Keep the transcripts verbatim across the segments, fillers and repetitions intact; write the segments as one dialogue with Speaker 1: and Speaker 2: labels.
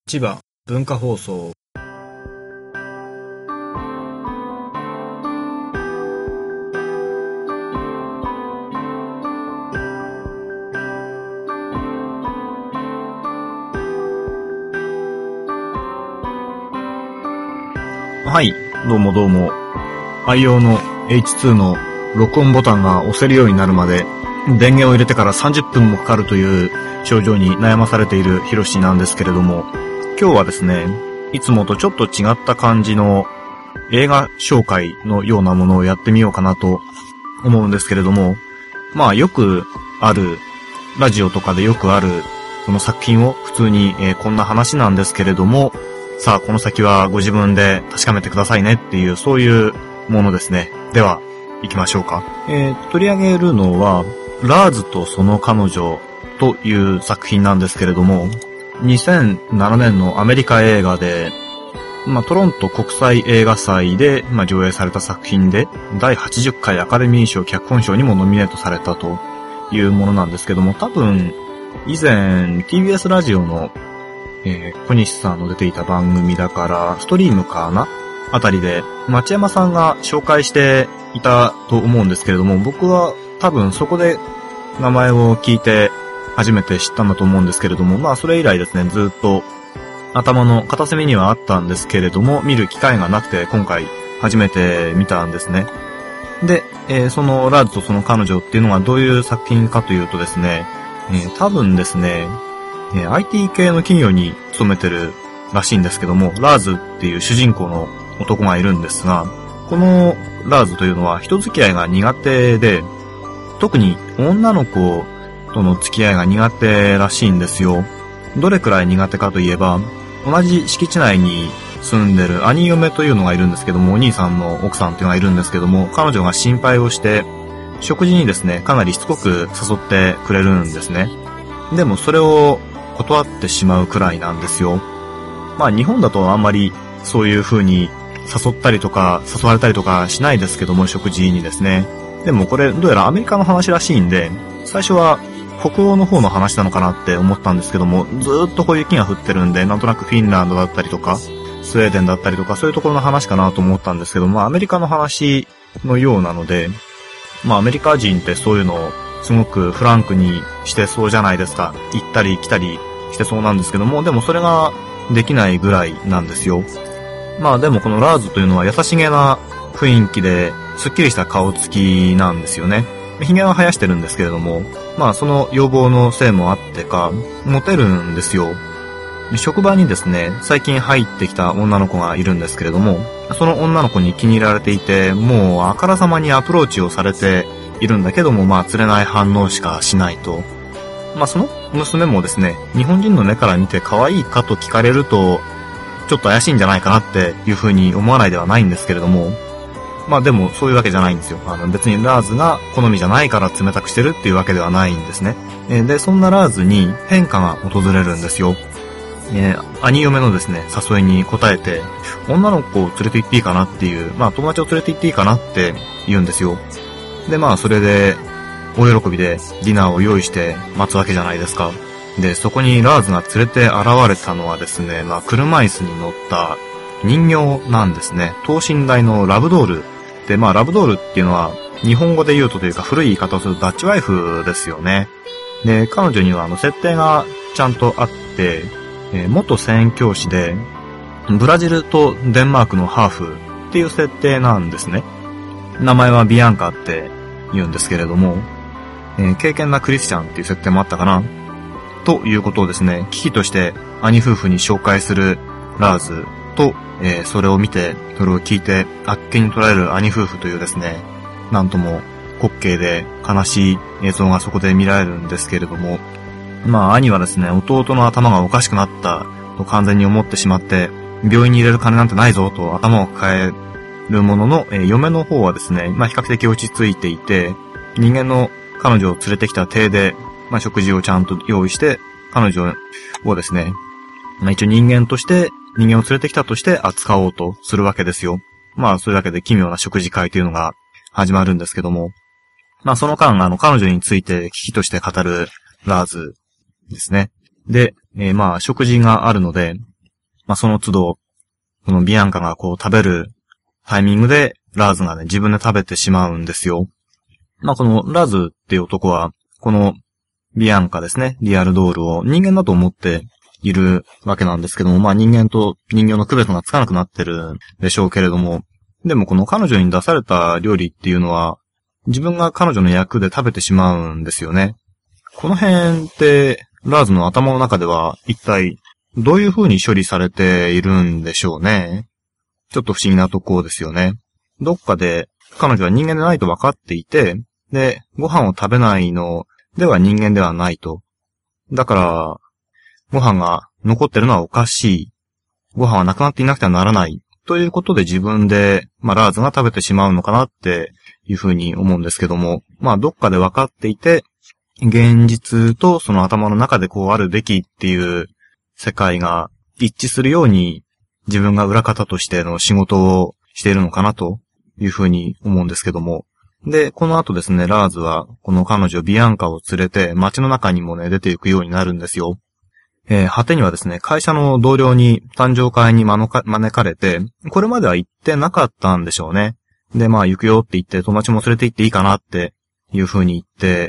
Speaker 1: 千葉文化放送。はい、どうもどうも。愛用の エイチツー の録音ボタンが押せるようになるまで電源を入れてからさんじゅっぷんもかかるという症状に悩まされているヒロシなんですけれども、今日はですね、いつもとちょっと違った感じの映画紹介のようなものをやってみようかなと思うんですけれども、まあよくある、ラジオとかでよくあるその作品を普通に、えー、こんな話なんですけれども、さあこの先はご自分で確かめてくださいねっていうそういうものですね。では行きましょうか。えー、取り上げるのはラーズとその彼女という作品なんですけれども、にせんななねんのアメリカ映画で、まあ、トロント国際映画祭で、まあ、上映された作品でだいはちじゅっかいアカデミー賞脚本賞にもノミネートされたというものなんですけども、多分以前 ティービーエス ラジオのえー、小西さんの出ていた番組だから、ストリームかなあたりで、町山さんが紹介していたと思うんですけれども、僕は多分そこで名前を聞いて初めて知ったんだと思うんですけれども、まあそれ以来ですね、ずっと頭の片隅にはあったんですけれども、見る機会がなくて今回初めて見たんですね。で、えー、そのラーズとその彼女っていうのがどういう作品かというとですね、えー、多分ですね、えー、アイティー 系の企業に勤めてるらしいんですけども、ラーズっていう主人公の男がいるんですが、このラーズというのは人付き合いが苦手で、特に女の子との付き合いが苦手らしいんですよ。どれくらい苦手かといえば、同じ敷地内に住んでる兄嫁というのがいるんですけども、お兄さんの奥さんというのがいるんですけども、彼女が心配をして食事にですね、かなりしつこく誘ってくれるんですね。でもそれを断ってしまうくらいなんですよ。まあ日本だとあんまりそういう風に誘ったりとか誘われたりとかしないですけども、食事にですね。でもこれどうやらアメリカの話らしいんで、最初は北欧の方の話なのかなって思ったんですけども、ずーっとこう雪が降ってるんで、なんとなくフィンランドだったりとかスウェーデンだったりとかそういうところの話かなと思ったんですけど、まあアメリカの話のようなので、まあアメリカ人ってそういうのをすごくフランクにしてそうじゃないですか。行ったり来たりしてそうなんですけども、でもそれができないぐらいなんですよ。まあでもこのラーズというのは優しげな雰囲気で、すっきりした顔つきなんですよね。髭は生やしてるんですけれども、まあその要望のせいもあってか、モテるんですよ。職場にですね、最近入ってきた女の子がいるんですけれども、その女の子に気に入られていて、もうあからさまにアプローチをされているんだけども、まあ釣れない反応しかしないと。まあその娘もですね、日本人の目から見て可愛いかと聞かれると、ちょっと怪しいんじゃないかなっていう風に思わないではないんですけれども、まあでもそういうわけじゃないんですよ。あの別にラーズが好みじゃないから冷たくしてるっていうわけではないんですね。で、そんなラーズに変化が訪れるんですよ。えー、兄嫁のですね、誘いに応えて、女の子を連れて行っていいかなっていう、まあ友達を連れて行っていいかなって言うんですよ。で、まあそれで、大喜びでディナーを用意して待つわけじゃないですか。で、そこにラーズが連れて現れたのはですね、まあ車椅子に乗った人形なんですね。等身大のラブドール。で、まあラブドールっていうのは日本語で言うとというか古い言い方をするとダッチワイフですよね。で、彼女にはあの設定がちゃんとあって、えー、元宣教師でブラジルとデンマークのハーフっていう設定なんですね。名前はビアンカって言うんですけれども、えー、敬虔なクリスチャンっていう設定もあったかなということをですね、危機として兄夫婦に紹介するラーズと、えー、それを見て、それを聞いてあっけに取られる兄夫婦というですね、なんとも滑稽で悲しい映像がそこで見られるんですけれども、まあ兄はですね、弟の頭がおかしくなったと完全に思ってしまって、病院に入れる金なんてないぞと頭を抱えるものの、えー、嫁の方はですね、まあ比較的落ち着いていて、人間の彼女を連れてきた体で、まあ食事をちゃんと用意して、彼女をですね、まあ一応人間として、人間を連れてきたとして扱おうとするわけですよ。まあそういうわけで奇妙な食事会というのが始まるんですけども、まあその間、あの彼女について危機として語るラーズですね。で、えー、まあ食事があるので、 まあその都度、このビアンカがこう食べるタイミングでラーズがね、自分で食べてしまうんですよ。まあこのラーズっていう男は、このビアンカですね、リアルドールを人間だと思っているわけなんですけども、まあ人間と人形の区別がつかなくなってるでしょうけれども、でもこの彼女に出された料理っていうのは、自分が彼女の役で食べてしまうんですよね。この辺って、ラーズの頭の中では一体どういう風に処理されているんでしょうね。ちょっと不思議なとこですよね。どっかで彼女は人間でないと分かっていて、で、ご飯を食べないのでは人間ではないと。だから、ご飯が残ってるのはおかしい。ご飯はなくなっていなくてはならない。ということで自分で、まあ、ラーズが食べてしまうのかなっていうふうに思うんですけども、まあ、どっかで分かっていて、現実とその頭の中でこうあるべきっていう世界が一致するように自分が裏方としての仕事をしているのかなというふうに思うんですけども。で、この後ですね、ラーズはこの彼女ビアンカを連れて街の中にもね、出ていくようになるんですよ。えー、果てにはですね、会社の同僚に誕生会に招か、招かれて、これまでは行ってなかったんでしょうね。で、まあ行くよって言って友達も連れて行っていいかなっていうふうに言って、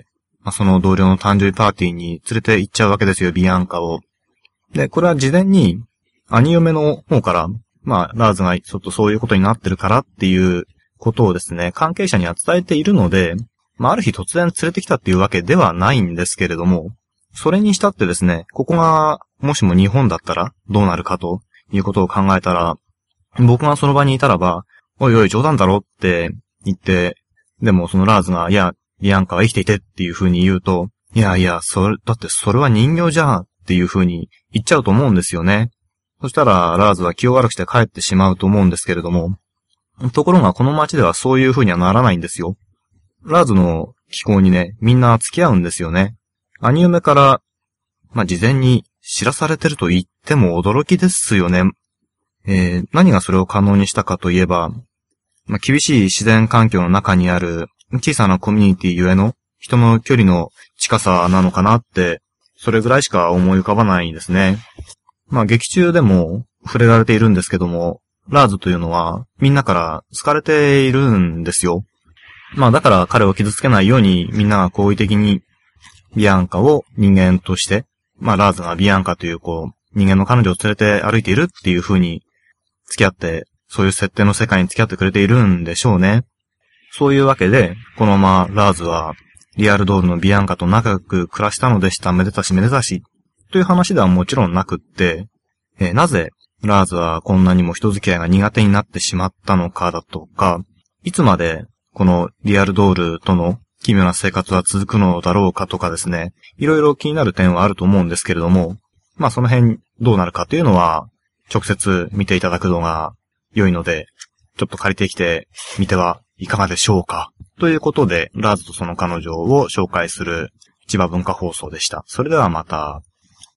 Speaker 1: まあ、その同僚の誕生日パーティーに連れて行っちゃうわけですよ、ビアンカを。で、これは事前に、兄嫁の方から、まあ、ラーズがちょっとそういうことになってるからっていうことをですね、関係者には伝えているので、まあ、ある日突然連れてきたっていうわけではないんですけれども、それにしたってですね、ここが、もしも日本だったらどうなるかということを考えたら、僕がその場にいたらば、おいおい冗談だろって言って、でもそのラーズが、いや、ビアンカは生きていてっていう風に言うと、いやいや、それ、だってそれは人形じゃんっていう風に言っちゃうと思うんですよね。そしたら、ラーズは気を悪くして帰ってしまうと思うんですけれども、ところがこの街ではそういう風にはならないんですよ。ラーズの気候にね、みんな付き合うんですよね。兄嫁から、まあ、事前に知らされてると言っても驚きですよね。えー、何がそれを可能にしたかといえば、まあ、厳しい自然環境の中にある小さなコミュニティゆえの人の距離の近さなのかなって、それぐらいしか思い浮かばないですね。まあ劇中でも触れられているんですけども、ラーズというのはみんなから好かれているんですよ。まあだから彼を傷つけないようにみんなが好意的にビアンカを人間として、まあラーズがビアンカというこう人間の彼女を連れて歩いているっていう風に付き合って、そういう設定の世界に付き合ってくれているんでしょうね。そういうわけで、このままラーズはリアルドールのビアンカと仲良く暮らしたのでした。めでたしめでたし。という話ではもちろんなくって、えー、なぜラーズはこんなにも人付き合いが苦手になってしまったのかだとか、いつまでこのリアルドールとの奇妙な生活は続くのだろうかとかですね、いろいろ気になる点はあると思うんですけれども、まあその辺どうなるかというのは直接見ていただくのが良いので、ちょっと借りてきてみてはいかがでしょうか。ということで、ラーズとその彼女を紹介する千葉文化放送でした。それではまた。